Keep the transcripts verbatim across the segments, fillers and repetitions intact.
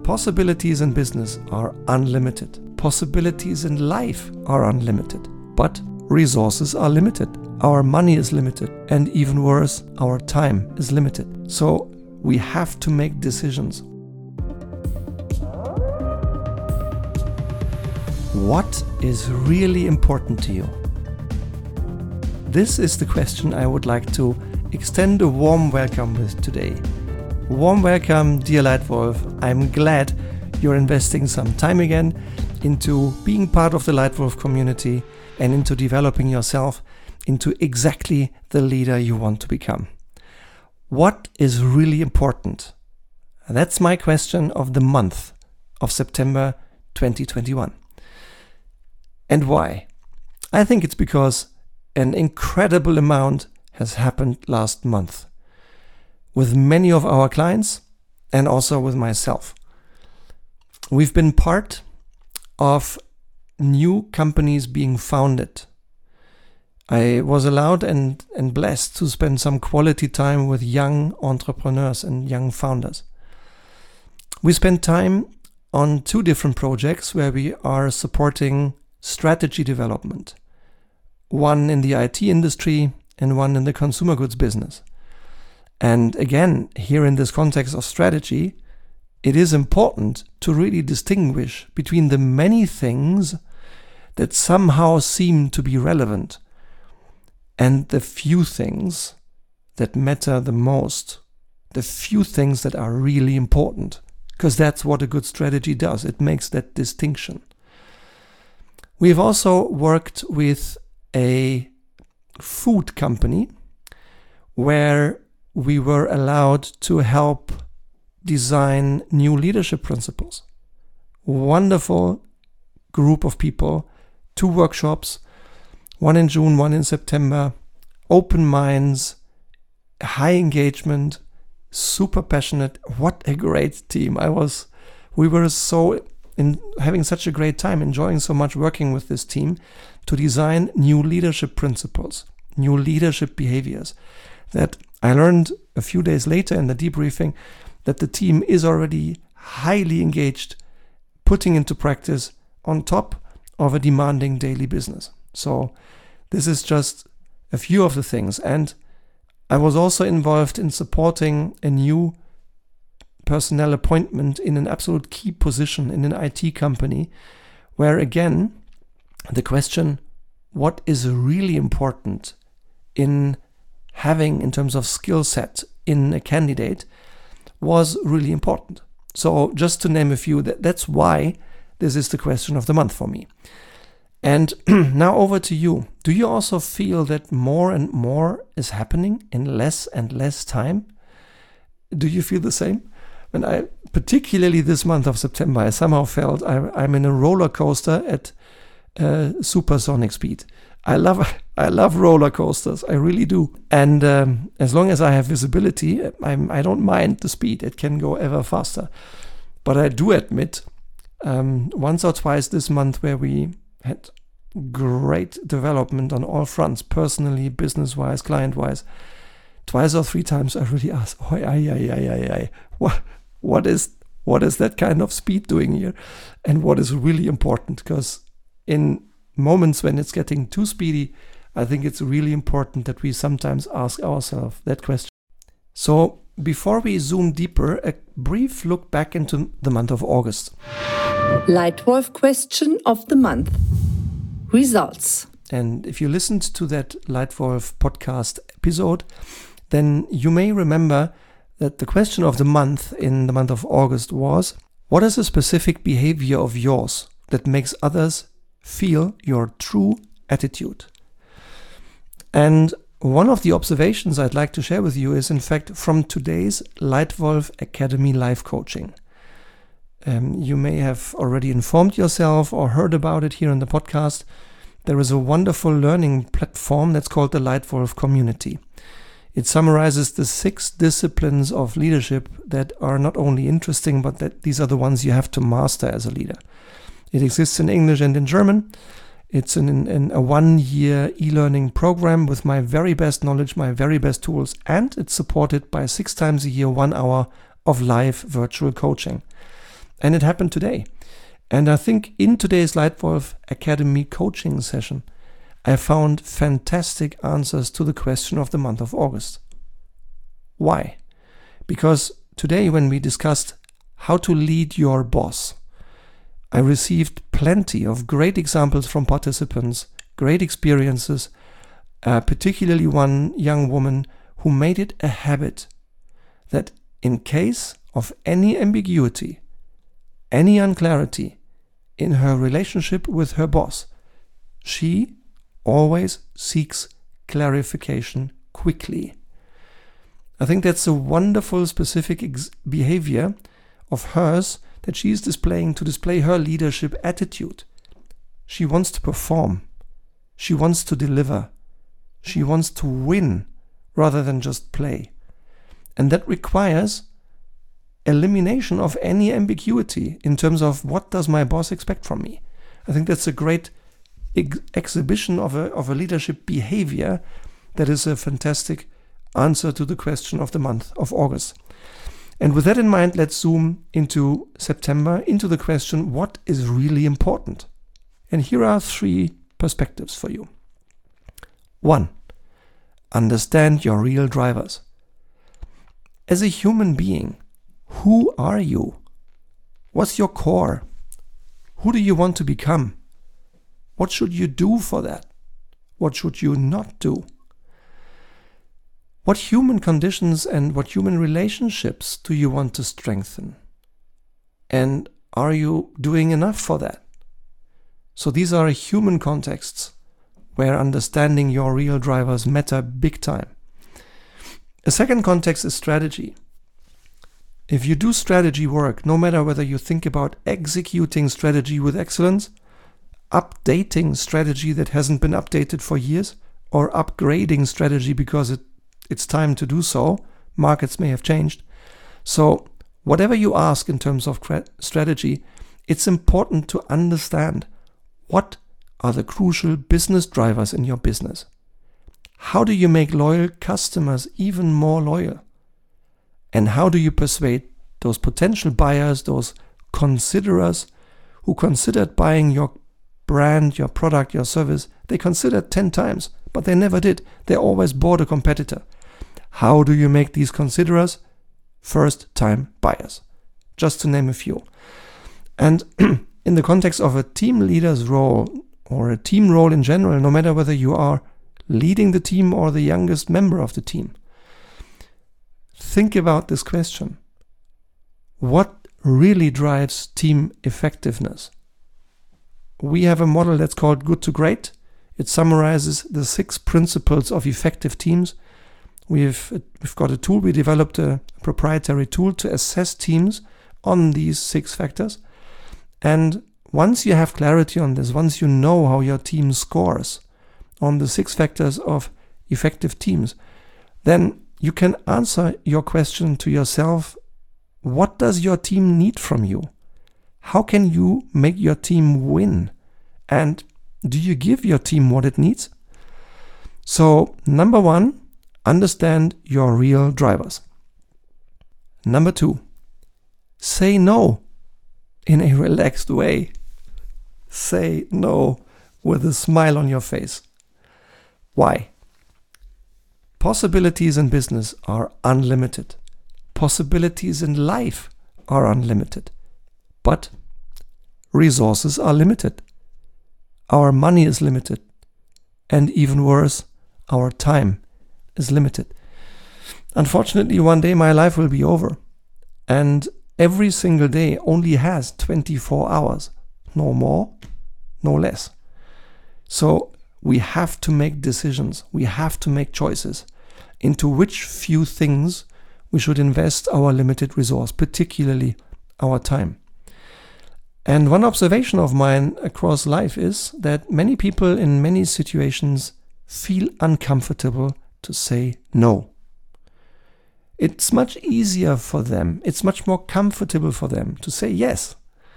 Possibilities in business are unlimited. Possibilities in life are unlimited. But resources are limited. Our money is limited. And even worse, our time is limited. So we have to make decisions. What is really important to you? This is the question I would like to extend a warm welcome with today. Warm welcome, dear Leitwolf. I'm glad you're investing some time again into being part of the Leitwolf community and into developing yourself into exactly the leader you want to become. What is really important? That's my question of the month of September twenty twenty-one. And why? I think it's because an incredible amount has happened last month with many of our clients and also with myself. We've been part of new companies being founded. I was allowed and, and blessed to spend some quality time with young entrepreneurs and young founders. We spent time on two different projects where we are supporting strategy development. One in the I T industry and one in the consumer goods business. And again, here in this context of strategy, it is important to really distinguish between the many things that somehow seem to be relevant and the few things that matter the most, the few things that are really important, because that's what a good strategy does. It makes that distinction. We've also worked with a food company where we were allowed to help design new leadership principles. Wonderful group of people, two workshops, one in June, one in September, open minds, high engagement, super passionate. What a great team. I was, we were so in having such a great time, enjoying so much working with this team to design new leadership principles, new leadership behaviors that I learned a few days later in the debriefing that the team is already highly engaged, putting into practice on top of a demanding daily business. So this is just a few of the things. And I was also involved in supporting a new personnel appointment in an absolute key position in an I T company, where again, the question, what is really important in having in terms of skill set in a candidate, was really important. So just to name a few, that, that's why this is the question of the month for me. And now over to you. Do you also feel that more and more is happening in less and less time? Do you feel the same? When I, particularly this month of September, I somehow felt I, I'm in a roller coaster at uh, supersonic speed. I love I love roller coasters, I really do. And um, as long as I have visibility, I'm, I don't mind the speed. It can go ever faster. But I do admit, um, once or twice this month where we had great development on all fronts, personally, business-wise, client-wise, twice or three times I really asked, oh, ay, ay, ay, ay, ay. What, what is what is that kind of speed doing here? And what is really important? Because in moments when it's getting too speedy, I think it's really important that we sometimes ask ourselves that question. So before we zoom deeper, a brief look back into the month of August. Leitwolf question of the month. Results. And if you listened to that Leitwolf podcast episode, then you may remember that the question of the month in the month of August was, what is a specific behavior of yours that makes others feel your true attitude? And one of the observations I'd like to share with you is, in fact, from today's Leitwolf Academy live coaching. Um, you may have already informed yourself or heard about it here on the podcast. There is a wonderful learning platform that's called the Leitwolf Community. It summarizes the six disciplines of leadership that are not only interesting, but that these are the ones you have to master as a leader. It exists in English and in German. It's in, in a one-year e-learning program with my very best knowledge, my very best tools, and it's supported by six times a year, one hour of live virtual coaching. And it happened today. And I think in today's Lightwolf Academy coaching session, I found fantastic answers to the question of the month of August. Why? Because today when we discussed how to lead your boss, I received plenty of great examples from participants, great experiences, uh, particularly one young woman who made it a habit that in case of any ambiguity, any unclarity in her relationship with her boss, she always seeks clarification quickly. I think that's a wonderful specific ex- behavior of hers that she is displaying to display her leadership attitude. She wants to perform. She wants to deliver. She wants to win rather than just play. And that requires elimination of any ambiguity in terms of what does my boss expect from me. I think that's a great ex- exhibition of a, of a leadership behavior that is a fantastic answer to the question of the month of August. And with that in mind, let's zoom into September, into the question, what is really important? And here are three perspectives for you. One, understand your real drivers. As a human being, who are you? What's your core? Who do you want to become? What should you do for that? What should you not do? What human conditions and what human relationships do you want to strengthen? And are you doing enough for that? So these are human contexts where understanding your real drivers matter big time. A second context is strategy. If you do strategy work, no matter whether you think about executing strategy with excellence, updating strategy that hasn't been updated for years, or upgrading strategy because it, it's time to do so, markets may have changed. So whatever you ask in terms of strategy, it's important to understand what are the crucial business drivers in your business. How do you make loyal customers even more loyal? And how do you persuade those potential buyers, those considerers who considered buying your brand, your product, your service? They considered ten times, but they never did. They always bought a competitor. How do you make these considerers first-time buyers? Just to name a few. And in the context of a team leader's role or a team role in general, no matter whether you are leading the team or the youngest member of the team, think about this question. What really drives team effectiveness? We have a model that's called Good to Great. It summarizes the six principles of effective teams. We've, we've got a tool, we developed a proprietary tool to assess teams on these six factors. And once you have clarity on this, once you know how your team scores on the six factors of effective teams, then you can answer your question to yourself. What does your team need from you? How can you make your team win? And do you give your team what it needs? So, number one, understand your real drivers. Number two, say no in a relaxed way. Say no with a smile on your face. Why? Possibilities in business are unlimited. Possibilities in life are unlimited. But resources are limited. Our money is limited. And even worse, our time is limited. Unfortunately, one day my life will be over. And every single day only has twenty-four hours. No more, no less. So we have to make decisions. We have to make choices into which few things we should invest our limited resource, particularly our time. And one observation of mine across life is that many people in many situations feel uncomfortable to say no. It's much easier for them, it's much more comfortable for them to say yes,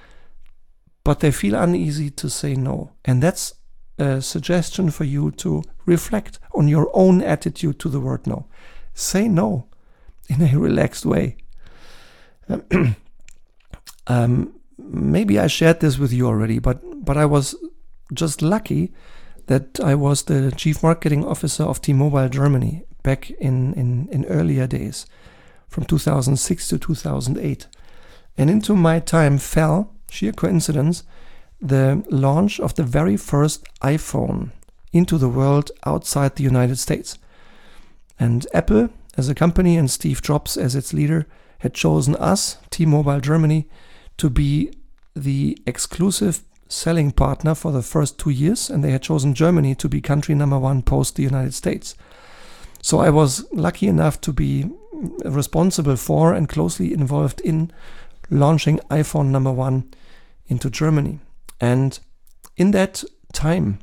but they feel uneasy to say no. And that's a suggestion for you to reflect on your own attitude to the word no. Say no in a relaxed way. Um, maybe I shared this with you already, but but I was just lucky that I was the chief marketing officer of T-Mobile Germany back in, in, in earlier days, from two thousand six to two thousand eight. And into my time fell, sheer coincidence, the launch of the very first iPhone into the world outside the United States. And Apple, as a company, and Steve Jobs as its leader, had chosen us, T-Mobile Germany, to be the exclusive selling partner for the first two years, and they had chosen Germany to be country number one post the United States. So I was lucky enough to be responsible for and closely involved in launching iPhone number one into Germany. And in that time,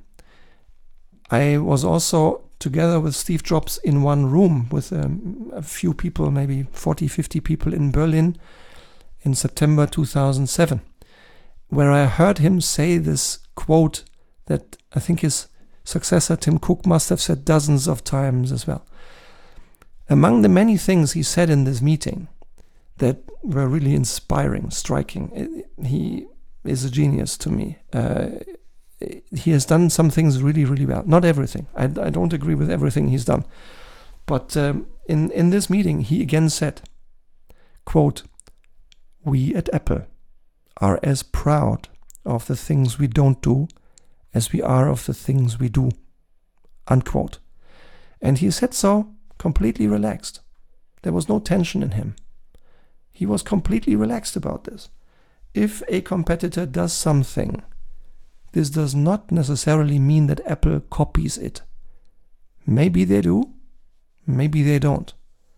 I was also together with Steve Jobs in one room with um, a few people, maybe forty, fifty people in Berlin in September two thousand seven, where I heard him say this quote that I think his successor Tim Cook must have said dozens of times as well. Among the many things he said in this meeting that were really inspiring, striking, he is a genius to me. Uh, he has done some things really, really well. Not everything. I, I don't agree with everything he's done. But um, in, in this meeting, he again said, quote, "We at Apple are as proud of the things we don't do as we are of the things we do," unquote. And he said so completely relaxed. There was no tension in him. He was completely relaxed about this. If a competitor does something, this does not necessarily mean that Apple copies it. Maybe they do, maybe they don't.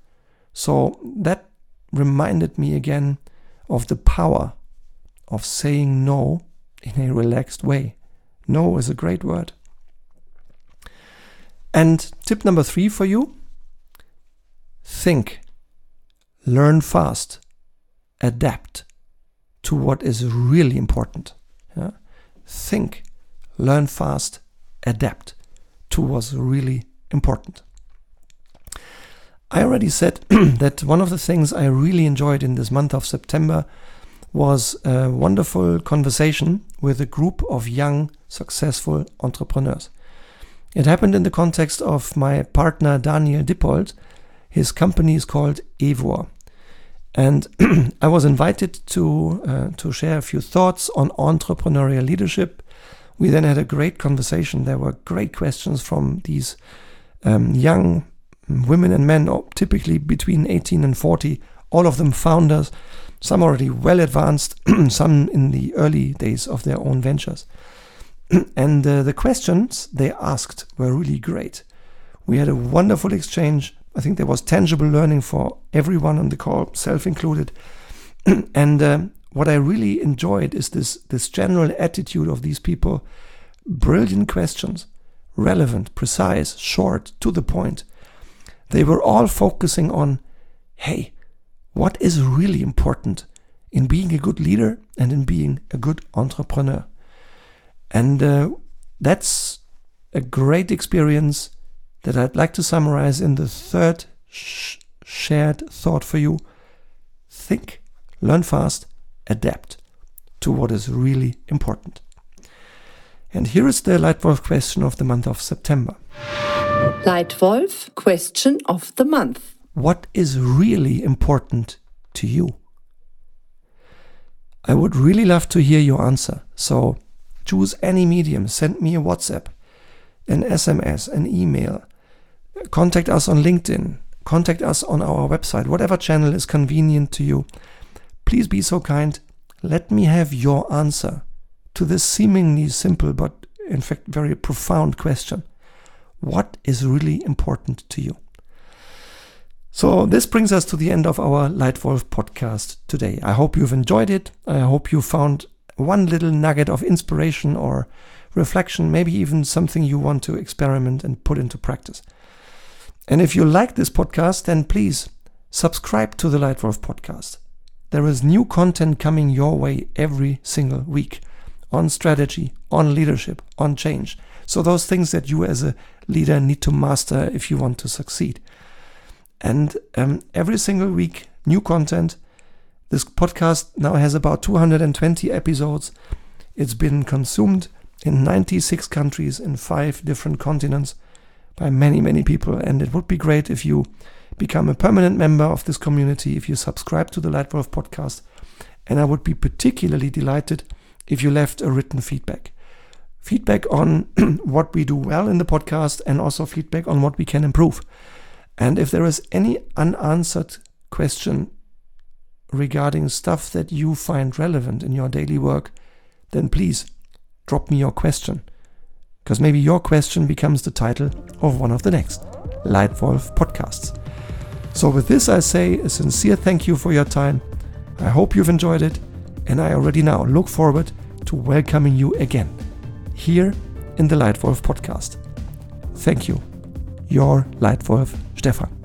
So that reminded me again of the power of saying no in a relaxed way. No is a great word. And tip number three for you: think, learn fast, adapt to what is really important. Yeah? Think, learn fast, adapt to what's really important. I already said that one of the things I really enjoyed in this month of September was a wonderful conversation with a group of young, successful entrepreneurs. It happened in the context of my partner Daniel Dippold. His company is called Evor. And I was invited to uh, to share a few thoughts on entrepreneurial leadership. We then had a great conversation. There were great questions from these um, young women and men, typically between eighteen and forty, all of them founders, some already well advanced, some in the early days of their own ventures. And uh, the questions they asked were really great. We had a wonderful exchange. I think there was tangible learning for everyone on the call, self included. And uh, what I really enjoyed is this, this general attitude of these people. Brilliant questions, relevant, precise, short, to the point. They were all focusing on, hey, what is really important in being a good leader and in being a good entrepreneur? And uh, that's a great experience that I'd like to summarize in the third sh- shared thought for you. Think, learn fast, adapt to what is really important. And here is the Leitwolf question of the month of September. Leitwolf question of the month. What is really important to you? I would really love to hear your answer. So choose any medium. Send me a WhatsApp, an S M S, an email. Contact us on LinkedIn. Contact us on our website. Whatever channel is convenient to you. Please be so kind. Let me have your answer to this seemingly simple but in fact very profound question. What is really important to you? So this brings us to the end of our Leitwolf podcast today. I hope you've enjoyed it. I hope you found one little nugget of inspiration or reflection, maybe even something you want to experiment and put into practice. And if you like this podcast, then please subscribe to the Leitwolf podcast. There is new content coming your way every single week on strategy, on leadership, on change. So those things that you as a leader need to master if you want to succeed. And um, every single week, new content. This podcast now has about two hundred twenty episodes. It's been consumed in ninety-six countries in five different continents by many, many people. And it would be great if you become a permanent member of this community, if you subscribe to the Lightwolf podcast. And I would be particularly delighted if you left a written feedback. Feedback on what we do well in the podcast and also feedback on what we can improve. And if there is any unanswered question regarding stuff that you find relevant in your daily work, then please drop me your question. Because maybe your question becomes the title of one of the next Lightwolf podcasts. So with this, I say a sincere thank you for your time. I hope you've enjoyed it, and I already now look forward to welcoming you again here in the Lightwolf podcast. Thank you. Your Lightwolf Stefan.